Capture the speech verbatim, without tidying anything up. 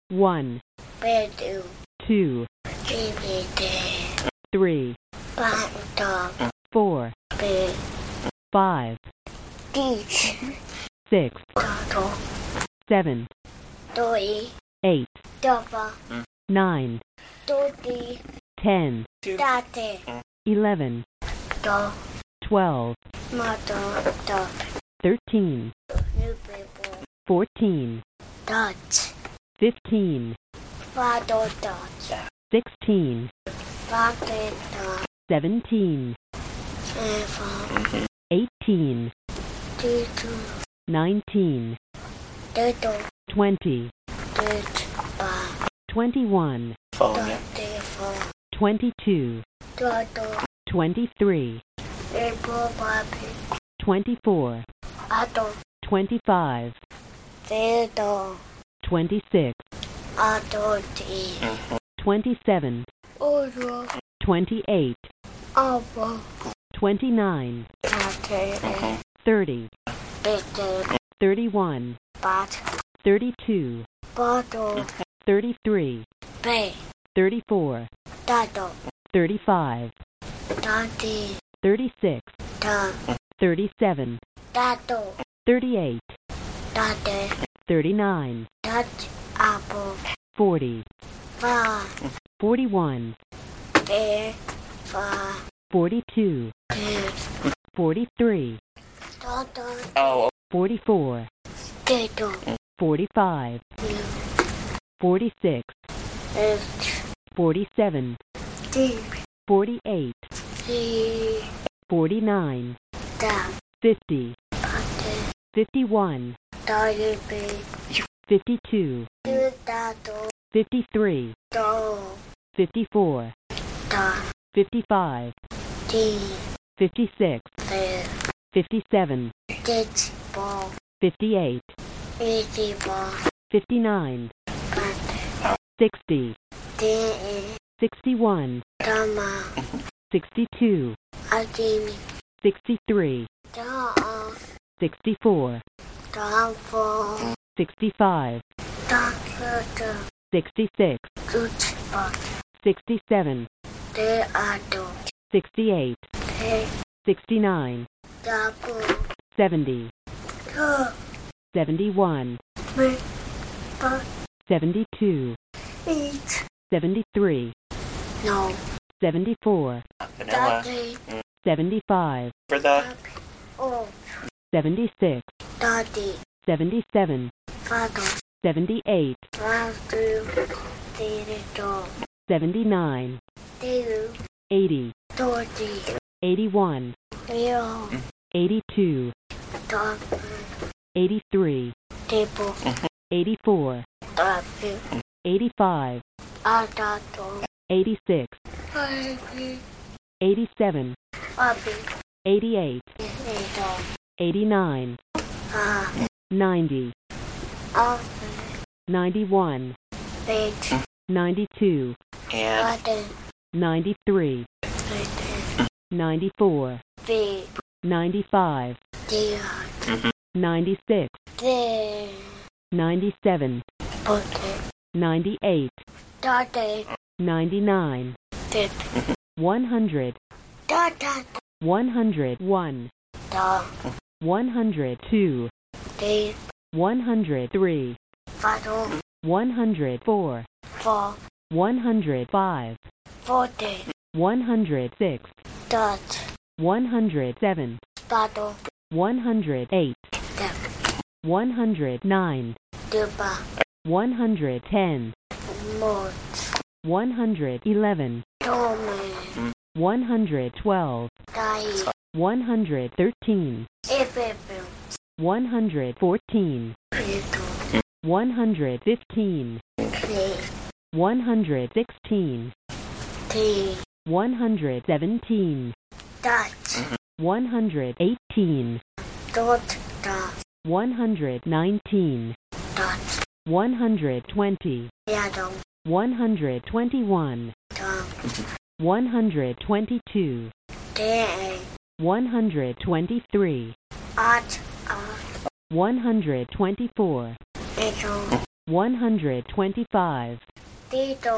one, bedroom, two, T V day, three, laptop, four, bed, five, dish, six, bottle, seven, toy, eight, double, nine, twenty, ten, thirty, eleven, dog, twelve, mother, dog, thirteen, new people, fourteen, dot, fifteen, father, dot, sixteen, father, dot, seventeen, seven, eighteen, two, nineteen, thirty, twenty, thirty-five, twenty-one, thirty-four, twenty-two, thirty, twenty-three, April, Bobby, twenty-four, Otto, twenty-five, Theodore, twenty-six, Otto, D, twenty-seven, Odo, twenty-eight, Alba, twenty-nine, thirty, thirty, Bitter, thirty-one, Bat, thirty-two, Bottle, thirty-three, Bay, thirty-four, Daddle, thirty-five, Daddy, thirty-six, Da, thirty-seven, Daddle, thirty-eight, Daddy, thirty-nine, Dad, Apple, forty, Five, forty-one, Bear, Five, forty-two, Two, forty-three, Daddle, forty-four, Diddle, forty-five, Blue, forty-six, Eight, forty-seven, Deep, forty-eight, Three, forty-nine, Down, fifty, Daddy, fifty-one, Daddy, Big, fifty-two, Two, Daddle, fifty-three, Dog, fifty-four, Dog, fifty-five, D, fifty-six, Bear, fifty-seven, Ditch, Ball, fifty-eight, Easy Ball, fifty-nine, Cut, sixty, D, sixty-one, Dama, sixty-two, Adimi, sixty-three, Dog, sixty-four, Dog, Four, sixty-five, Dog, Turtle, sixty-six, Good, Ball, sixty-seven, They are dog, sixty-eight, They, sixty-nine, Double, seventy, Two, seventy-one, Three, Four, seventy-two, Eight, seventy-three, No, seventy-four, Vanilla. Daddy, seventy-five, For the Oh, seventy-six, Daddy, seventy-seven, Father, seventy-eight, Father, Daddy, Dog, seventy-nine, Daddy, eighty, Daddy, eighty-one, Leo, eighty-two, Dog, eighty-three, Table, eighty-four, W, eighty-five, Adato, eighty-six, Baby, eighty-seven, Bobby, eighty-eight, Little, eighty-nine, Ah, ninety, Alfred, ninety-one, Big, and ninety-two, Garden, ninety-three, Little, ninety-four, Big, ninety-five, Dear, ninety-six, There, ninety-seven, Bucket, ninety-eight, Daddy, ninety-nine, Dip, one hundred, Dada, one hundred one, Dog, one hundred two, Deep, one hundred three, Father, one hundred four, Four, one hundred five, Forty, one hundred six, Dot, one hundred seven, Battle, one hundred eight, Dip, one hundred nine, Duba, one hundred ten, Mort, one hundred eleven, Tome, one hundred twelve, Dai, one hundred thirteen, Ebebe, one hundred fourteen, Little, one hundred fifteen, Play, one hundred sixteen, T, one hundred seventeen, Dot, one hundred eighteen, Dot, Dot, one hundred nineteen, Dot, one hundred twenty, Yadong, one hundred twenty-one, Dong, one hundred twenty-two, Day, one hundred twenty-three, Art, Art, one hundred twenty-four, Little, one hundred twenty-five, Dito.